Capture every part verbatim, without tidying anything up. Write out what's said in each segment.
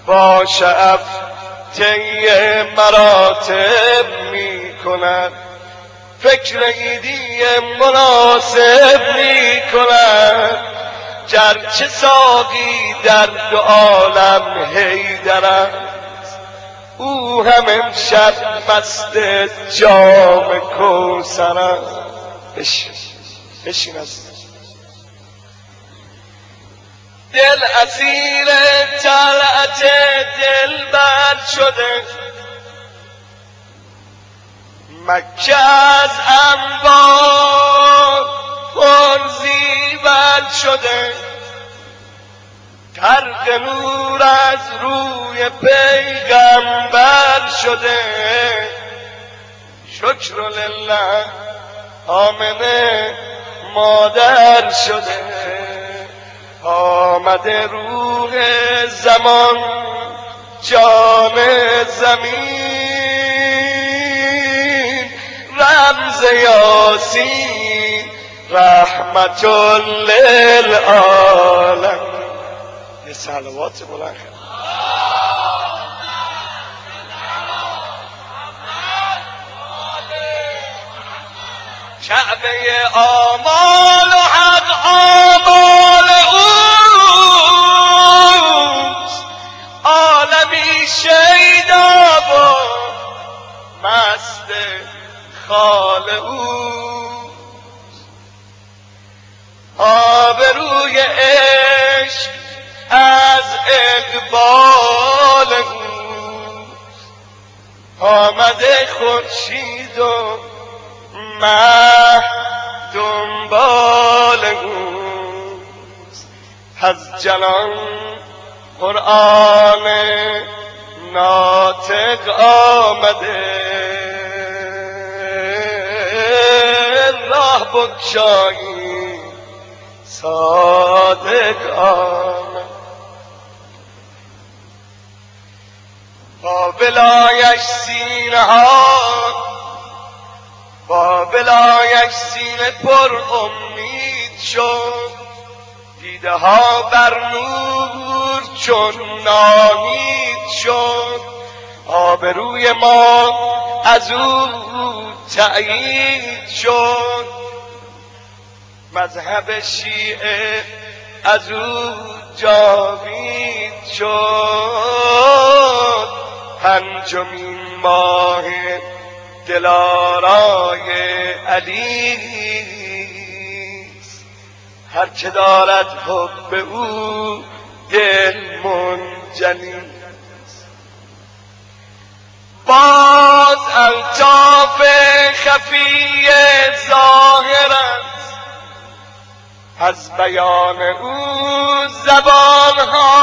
با شعب طی مراتب می کند، فکر عیدی مناسب می کند. گرچه ساقی در دو عالم حیدر است، او هم امشب مست جام کوثر است. بشین بشین از دل اسیر طلعت دلبر شده، مکه از انبار پر زیور شده، طرق نور از روی پیغمبر شده. شکر لله آمنه مادر شده، آمده روح زمان جان زمین، رمز یاسین رحمت للعالم. یه صلوات بلند کعبه آمال و حق آمال اوست، عالمی شیدا و مست خال اوست. آبروی عشق از اقبال اوست، آمده خورشید و مه دنبال اوست. از جلان قرآن ناطق آمده، راه بگشایی صادق آمد. با بلایش سینه ها با بلایش سینه پر امید شد، دیده ها بر نور چون ناهید شد. آبروی ما از او تأیید شد، مذهب شیعه از او جاوید شد. پنجمین ماه دلارای علیست، هر که دارد حب او دل منجلیست. باز الطاف خفی ظاهر است، از بیان او زبانها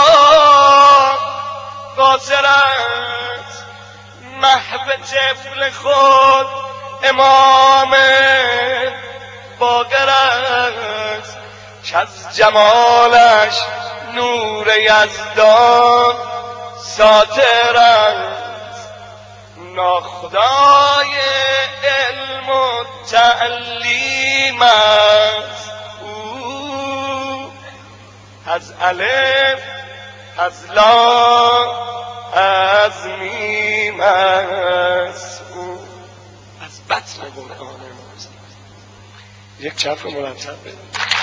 قاصر است. محو طفل خود امام باقر است، که از جمالش نور یزدان ساطر است. ناخدای علم و تعلیم است او، از الف از لام از میم است او. از بطن قرآن ماست. یک چرف مرتب بده.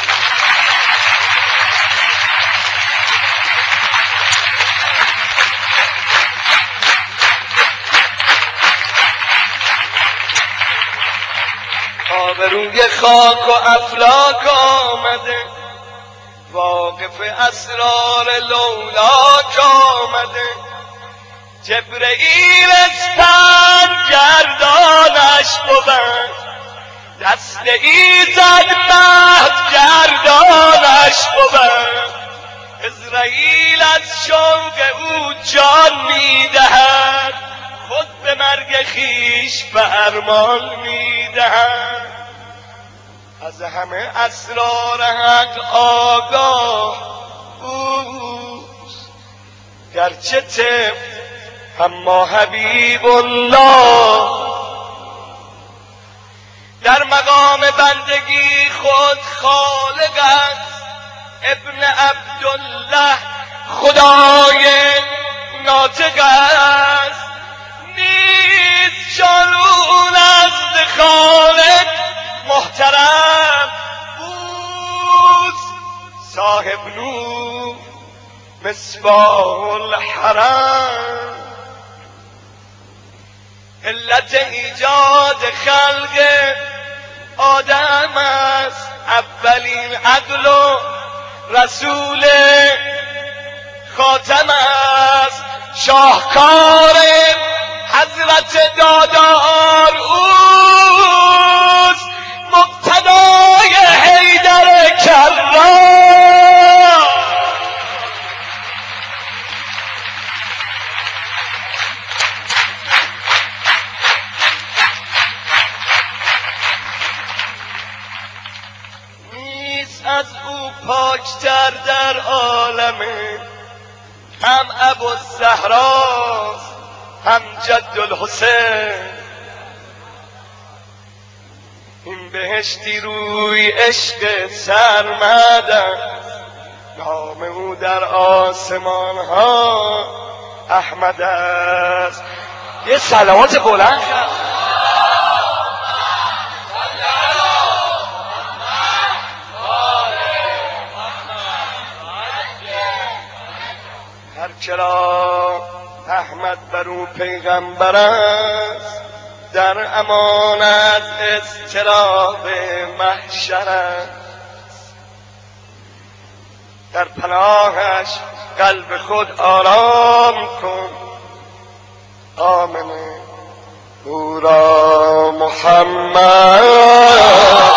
آبروی خاک و افلاک آمده، واقف اسرار لولاک آمده. جبرئیل اسپند گردانش بود، دست ایزد مهد گردانش بود. عزرائیل از شوق او جان میدهد، خود به مرگ خیش فرمان میدهد. از همه اسرار حق آگاه اوست، گرچه طفل اما حبیب الله. در مقام بندگی خود خالق است، ابن عبدالله خدای ناطق است، نیست جانون است خالق محترم. اوست صاحب نور مصباح الحرم. علت ایجاد خلق آدم است، اولین عقل و رسول خاتم است. شاهکار حضرت دادار اوست، مقتدای حیدر کرار. نیست از او پاکتر در عالم، هم ابوالزهراست هم جد الحسین. این بهشتی روی عشق سرمد است، نام او در آسمان ها احمد است. یه صلوات بلند هر کرا احمد بر او پیغمبر است، در امان از اضطراب محشر است. در پناهش قلب خود آرام کن، آمنه او را محمد